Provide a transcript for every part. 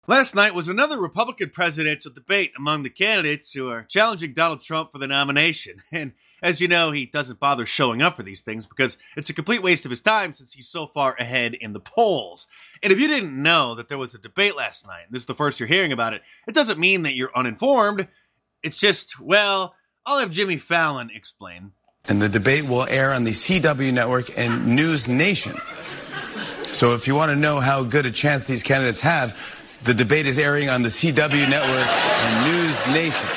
Last night was another Republican presidential debate among the candidates who are challenging Donald Trump for the nomination. And as you know, he doesn't bother showing up for these things because it's a complete waste of his time since he's so far ahead in the polls. And if you didn't know that there was a debate last night, and this is the first you're hearing about it, it doesn't mean that you're uninformed. It's just, well, I'll have Jimmy Fallon explain. And the debate will air on the CW network and News Nation. So if you want to know how good a chance these candidates have, the debate is airing on the CW network and News Nation.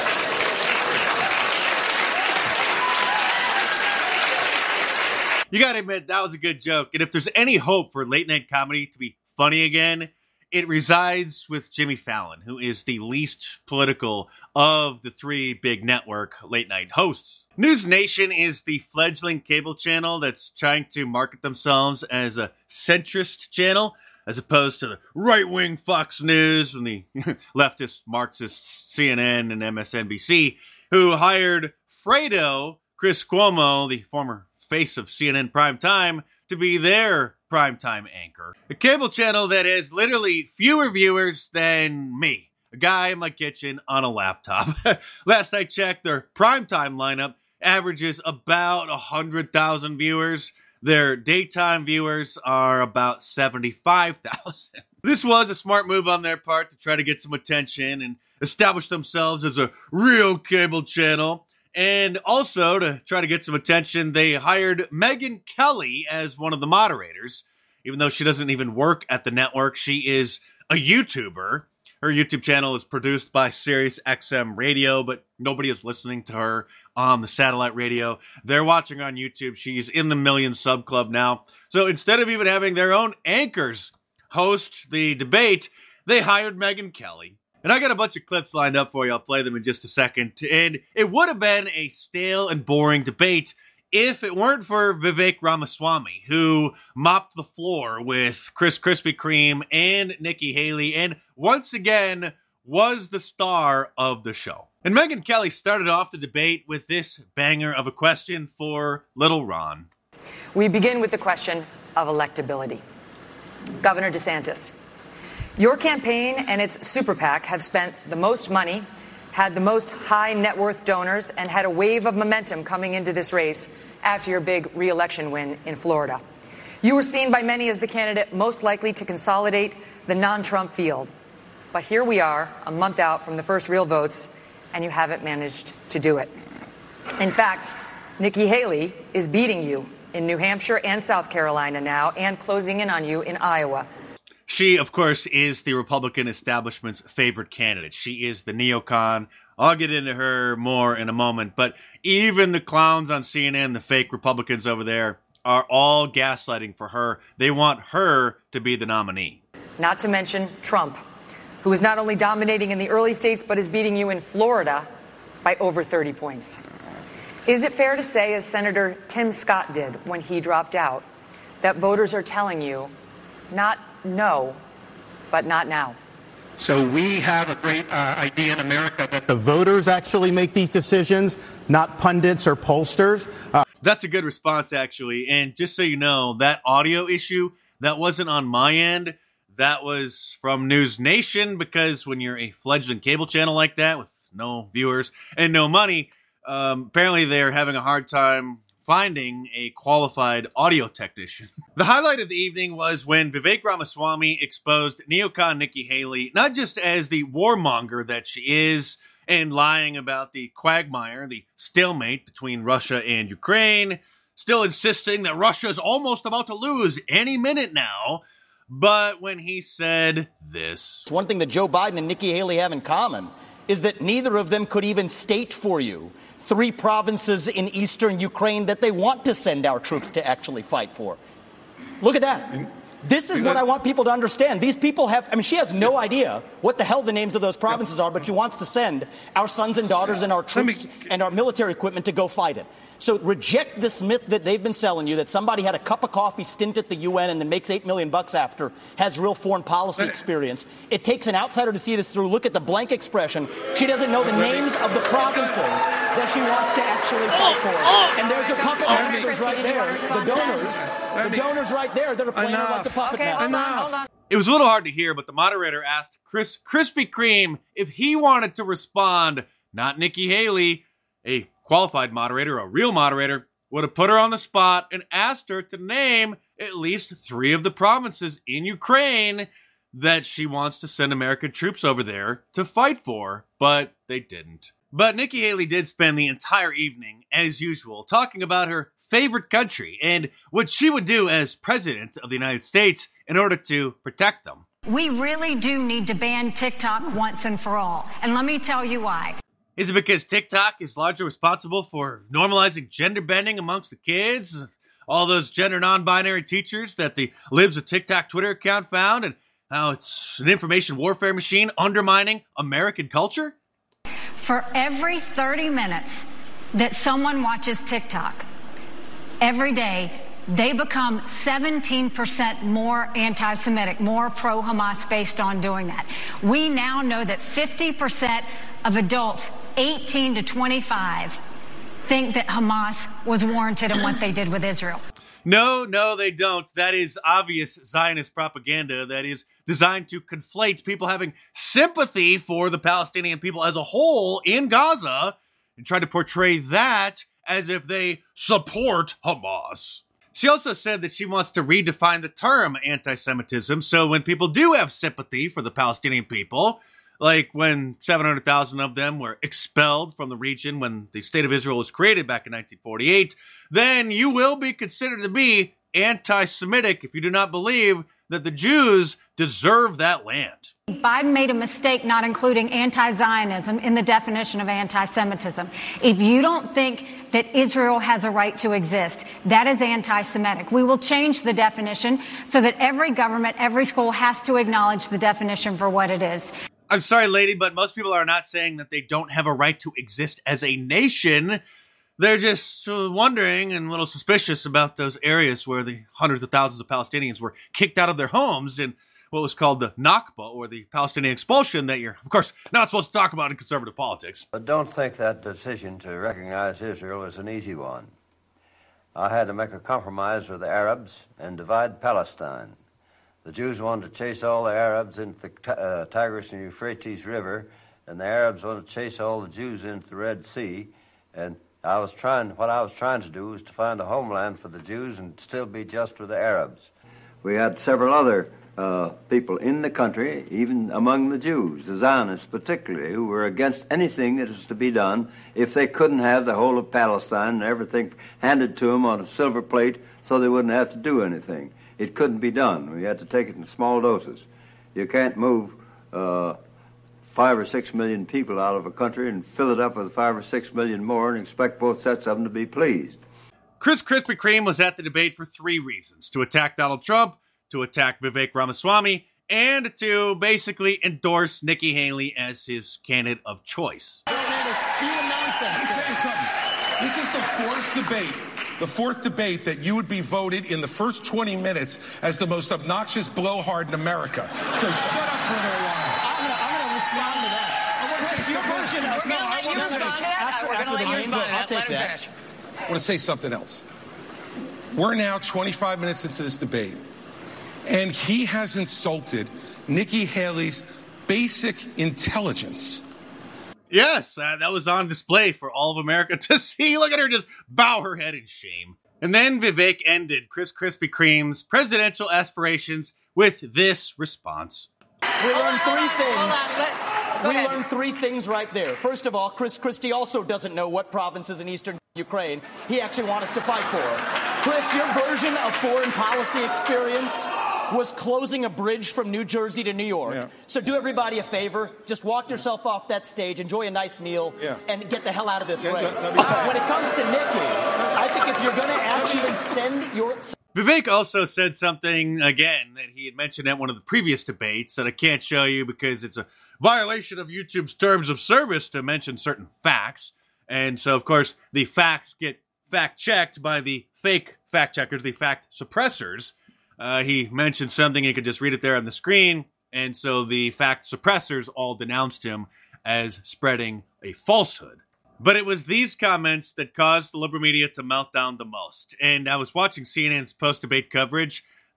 You gotta admit, that was a good joke. And if there's any hope for late night comedy to be funny again, it resides with Jimmy Fallon, who is the least political of the three big network late night hosts. News Nation is the fledgling cable channel that's trying to market themselves as a centrist channel, as opposed to the right-wing Fox News and the leftist Marxist CNN and MSNBC, who hired Fredo, Chris Cuomo, the former face of CNN Primetime, to be their primetime anchor. A cable channel that has literally fewer viewers than me, a guy in my kitchen on a laptop. Last I checked, their primetime lineup averages about 100,000 viewers. Their daytime viewers are about 75,000. This was a smart move on their part to try to get some attention and establish themselves as a real cable channel. And also, to try to get some attention, they hired Megyn Kelly as one of the moderators. Even though she doesn't even work at the network, she is a YouTuber. Her YouTube channel is produced by Sirius XM Radio, but nobody is listening to her on the satellite radio. They're watching her on YouTube. She's in the million sub club now. So instead of even having their own anchors host the debate, they hired Megyn Kelly. And I got a bunch of clips lined up for you. I'll play them in just a second. And it would have been a stale and boring debate if it weren't for Vivek Ramaswamy, who mopped the floor with Chris Krispy Kreme and Nikki Haley, and once again was the star of the show. And Megyn Kelly started off the debate with this banger of a question for Little Ron. We begin with the question of electability. Governor DeSantis, your campaign and its super PAC have spent the most money, had the most high net worth donors, and had a wave of momentum coming into this race after your big re-election win in Florida. You were seen by many as the candidate most likely to consolidate the non-Trump field. But here we are, a month out from the first real votes, and you haven't managed to do it. In fact, Nikki Haley is beating you in New Hampshire and South Carolina now, and closing in on you in Iowa. She, of course, is the Republican establishment's favorite candidate. She is the neocon. I'll get into her more in a moment. But even the clowns on CNN, the fake Republicans over there, are all gaslighting for her. They want her to be the nominee. Not to mention Trump, who is not only dominating in the early states, but is beating you in Florida by over 30 points. Is it fair to say, as Senator Tim Scott did when he dropped out, that voters are telling you not no, but not now? So we have a great idea in America that the voters actually make these decisions, not pundits or pollsters. That's a good response, actually. And just so you know, that audio issue, that wasn't on my end. That was from News Nation, because when you're a fledgling cable channel like that with no viewers and no money, apparently they're having a hard time finding a qualified audio technician. The highlight of the evening was when Vivek Ramaswamy exposed neocon Nikki Haley, not just as the warmonger that she is, and lying about the quagmire, the stalemate between Russia and Ukraine, still insisting that Russia is almost about to lose any minute now. But when he said this... One thing that Joe Biden and Nikki Haley have in common is that neither of them could even state for you 3 provinces in eastern Ukraine that they want to send our troops to actually fight for. Look at that. This is what I want people to understand. These people have, she has no idea what the hell the names of those provinces are, but she wants to send our sons and daughters and our troops and our military equipment to go fight it. So reject this myth that they've been selling you, that somebody had a cup of coffee stint at the UN and then makes $8 million after, has real foreign policy experience. It takes an outsider to see this through. Look at the blank expression. She doesn't know the names of the provinces that she wants to actually fight for. And therere's her puppet masters right there, the donors right there that are playing her like the puppet master. Hold on. It was a little hard to hear, but the moderator asked Chris Krispy Kreme if he wanted to respond. Not Nikki Haley, a qualified moderator, a real moderator, would have put her on the spot and asked her to name at least 3 of the provinces in Ukraine that she wants to send American troops over there to fight for, but they didn't. But Nikki Haley did spend the entire evening, as usual, talking about her favorite country and what she would do as president of the United States in order to protect them. We really do need to ban TikTok once and for all. And let me tell you why. Is it because TikTok is largely responsible for normalizing gender bending amongst the kids? All those gender non-binary teachers that the Libs of TikTok Twitter account found, and how it's an information warfare machine undermining American culture? For every 30 minutes that someone watches TikTok, every day, they become 17% more anti-Semitic, more pro-Hamas based on doing that. We now know that 50% of adults 18 to 25 think that Hamas was warranted in what they did with Israel. No, they don't. That is obvious Zionist propaganda that is designed to conflate people having sympathy for the Palestinian people as a whole in Gaza and try to portray that as if they support Hamas. She also said that she wants to redefine the term anti-Semitism, so when people do have sympathy for the Palestinian people, like when 700,000 of them were expelled from the region when the State of Israel was created back in 1948, then you will be considered to be anti-Semitic if you do not believe that the Jews deserve that land. Biden made a mistake not including anti-Zionism in the definition of anti-Semitism. If you don't think that Israel has a right to exist, that is anti-Semitic. We will change the definition so that every government, every school has to acknowledge the definition for what it is. I'm sorry, lady, but most people are not saying that they don't have a right to exist as a nation. They're just wondering and a little suspicious about those areas where the hundreds of thousands of Palestinians were kicked out of their homes in what was called the Nakba, or the Palestinian expulsion, that you're, of course, not supposed to talk about in conservative politics. But don't think that decision to recognize Israel is an easy one. I had to make a compromise with the Arabs and divide Palestine. The Jews wanted to chase all the Arabs into the Tigris and Euphrates River, and the Arabs wanted to chase all the Jews into the Red Sea. And what I was trying to do was to find a homeland for the Jews and still be just with the Arabs. We had several other people in the country, even among the Jews, the Zionists particularly, who were against anything that was to be done if they couldn't have the whole of Palestine and everything handed to them on a silver plate so they wouldn't have to do anything. It couldn't be done. We had to take it in small doses. You can't move 5 or 6 million people out of a country and fill it up with 5 or 6 million more and expect both sets of them to be pleased. Chris Krispy Kreme was at the debate for 3 reasons: to attack Donald Trump, to attack Vivek Ramaswamy, and to basically endorse Nikki Haley as his candidate of choice. This man is spewing nonsense. Let me tell you something. This is the fourth debate that you would be voted in the first 20 minutes as the most obnoxious blowhard in America. So shut up for a little while. I'm gonna respond to that. Chris, your version of... We're gonna let you respond to that. We're gonna let you respond to that. I'll take that. Finish. I want to say something else. We're now 25 minutes into this debate, and he has insulted Nikki Haley's basic intelligence. Yes, that was on display for all of America to see. Look at her just bow her head in shame. And then Vivek ended Chris Krispy Kreme's presidential aspirations with this response. We learned 3 things. Go We ahead. learned 3 things right there. First of all, Chris Christie also doesn't know what provinces in eastern Ukraine he actually wants us to fight for. Chris, your version of foreign policy experience was closing a bridge from New Jersey to New York. Yeah. So do everybody a favor. Just walk yourself off that stage, enjoy a nice meal, and get the hell out of this race. let me tell you. When it comes to Nikki, I think if you're going to actually send your... Vivek also said something, again, that he had mentioned at one of the previous debates that I can't show you because it's a violation of YouTube's terms of service to mention certain facts. And so, of course, the facts get fact-checked by the fake fact-checkers, the fact suppressors. He mentioned something, you could just read it there on the screen, and so the fact suppressors all denounced him as spreading a falsehood. But it was these comments that caused the liberal media to melt down the most. And I was watching CNN's post-debate coverage.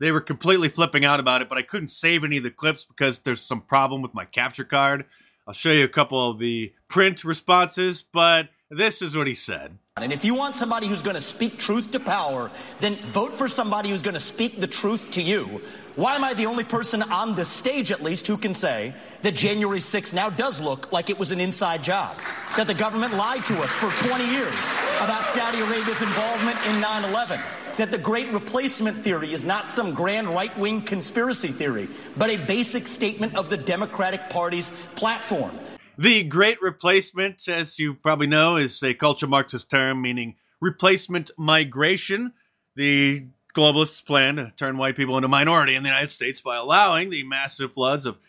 they were completely flipping out about it, but I couldn't save any of the clips because there's some problem with my capture card. I'll show you a couple of the print responses, but this is what he said. And if you want somebody who's going to speak truth to power, then vote for somebody who's going to speak the truth to you. Why am I the only person on this stage, at least, who can say that January 6th now does look like it was an inside job? That the government lied to us for 20 years about Saudi Arabia's involvement in 9/11? That the Great Replacement theory is not some grand right-wing conspiracy theory, but a basic statement of the Democratic Party's platform. The Great Replacement, as you probably know, is a culture Marxist term meaning replacement migration. The globalists plan to turn white people into minority in the United States by allowing the massive floods of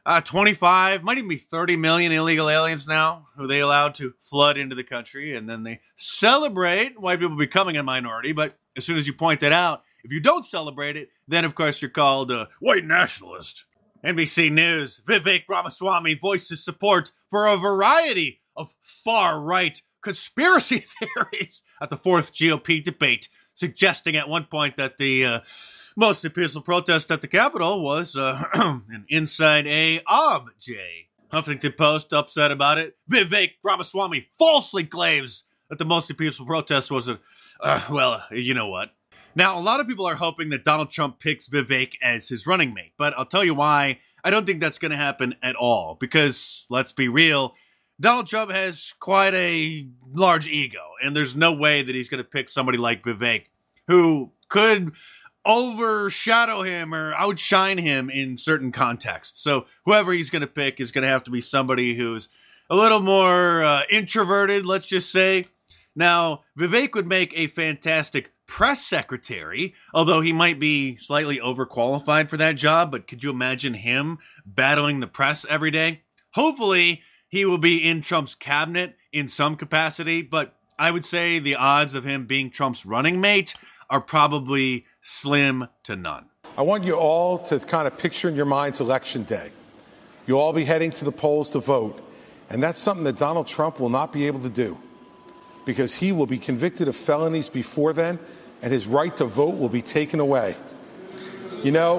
25, might even be 30 million illegal aliens now, who they allowed to flood into the country, and then they celebrate white people becoming a minority, but as soon as you point that out, if you don't celebrate it, then of course you're called a white nationalist. NBC News, Vivek Ramaswamy voices support for a variety of far-right conspiracy theories at the fourth GOP debate, suggesting at one point that the mostly peaceful protest at the Capitol was an inside A object. Huffington Post upset about it. Vivek Ramaswamy falsely claims that the mostly peaceful protest was well, you know what. Now, a lot of people are hoping that Donald Trump picks Vivek as his running mate, but I'll tell you why I don't think that's going to happen at all, because, let's be real, Donald Trump has quite a large ego, and there's no way that he's going to pick somebody like Vivek, who could overshadow him or outshine him in certain contexts. So whoever he's going to pick is going to have to be somebody who's a little more introverted, let's just say. Now, Vivek would make a fantastic press secretary, although he might be slightly overqualified for that job, but could you imagine him battling the press every day? Hopefully, he will be in Trump's cabinet in some capacity, but I would say the odds of him being Trump's running mate are probably slim to none. I want you all to kind of picture in your minds Election Day. You'll all be heading to the polls to vote, and that's something that Donald Trump will not be able to do, because he will be convicted of felonies before then, and his right to vote will be taken away. You know,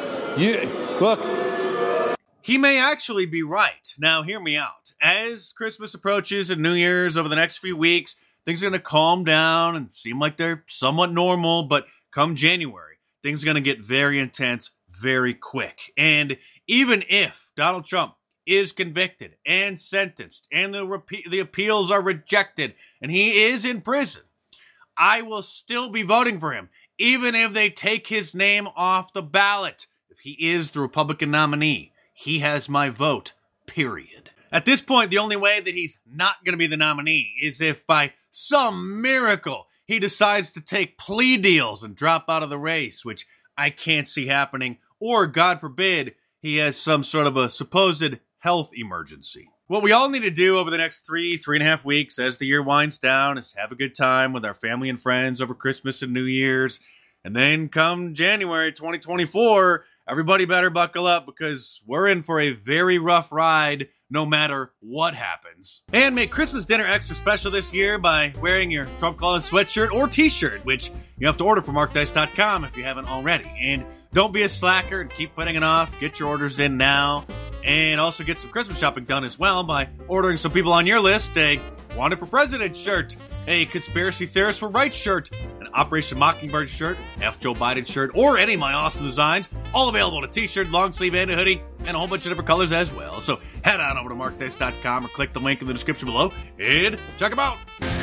look. He may actually be right. Now, hear me out. As Christmas approaches and New Year's over the next few weeks, things are going to calm down and seem like they're somewhat normal, but come January, things are going to get very intense very quick. And even if Donald Trump is convicted and sentenced and the appeals are rejected and he is in prison, I will still be voting for him, even if they take his name off the ballot. If he is the Republican nominee, he has my vote, period. At this point, the only way that he's not going to be the nominee is if by some miracle he decides to take plea deals and drop out of the race, which I can't see happening, or, God forbid, he has some sort of a supposed health emergency. What we all need to do over the next 3.5 weeks as the year winds down is have a good time with our family and friends over Christmas and New Year's. And then come January 2024, everybody better buckle up, because we're in for a very rough ride no matter what happens. And make Christmas dinner extra special this year by wearing your Trump Calling sweatshirt or t-shirt, which you have to order from markdice.com if you haven't already. And don't be a slacker and keep putting it off. Get your orders in now. And also get some Christmas shopping done as well by ordering some people on your list a Wanted for President shirt, a Conspiracy Theorist for Right shirt, an Operation Mockingbird shirt, F. Joe Biden shirt, or any of my awesome designs, all available in a t-shirt, long sleeve, and a hoodie, and a whole bunch of different colors as well. So head on over to markdice.com or click the link in the description below and check them out.